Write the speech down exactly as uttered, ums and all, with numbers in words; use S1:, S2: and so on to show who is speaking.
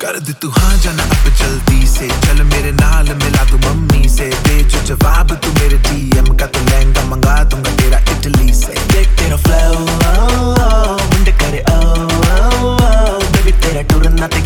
S1: कर दे तू हाँ जाना अब जल्दी से, चल मेरे नाल मिला तू मम्मी से, दे जो जवाब तू मेरे डीएम का, तो लहंगा मंगा दूंगा तेरा इटली से। देख तेरा फ्लो मुंडे करे ओ बेबी तेरा टूर ना